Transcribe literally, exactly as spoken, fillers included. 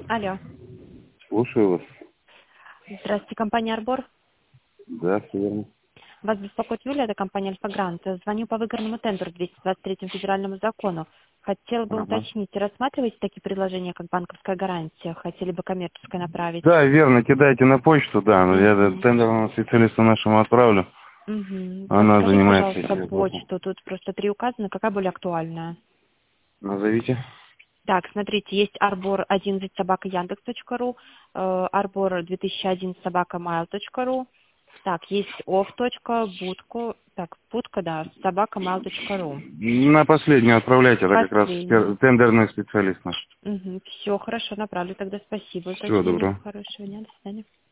Алло. Слушаю вас. Здравствуйте, компания «Арбор». Да, все верно. Вас беспокоит Юлия, это компания «Альфа-Грант». Звоню по выигранному тендеру двести двадцать третьему федеральному закону. Хотела бы Ага. уточнить, рассматриваете такие предложения, как банковская гарантия? Хотели бы коммерческое направить? Да, верно, кидайте на почту, да, но я этот Угу. тендерному специалисту нашему отправлю. Угу. Она Подскажите, занимается пожалуйста, этим вопросом. почту. Тут просто три указаны. Какая более актуальная? Назовите. Так, смотрите, есть арбор одиннадцать собака яндекс точка ру, арбор две тысячи один собака mail точка ру. Так, есть off. Будку, так, будка, да, собака mail точка ру. На последнюю отправляйте, это как раз Последний. спер- тендерный специалист наш. Угу. Все, хорошо, направлю тогда. Спасибо за Всего звонок. доброго. Хорошего дня, до свидания.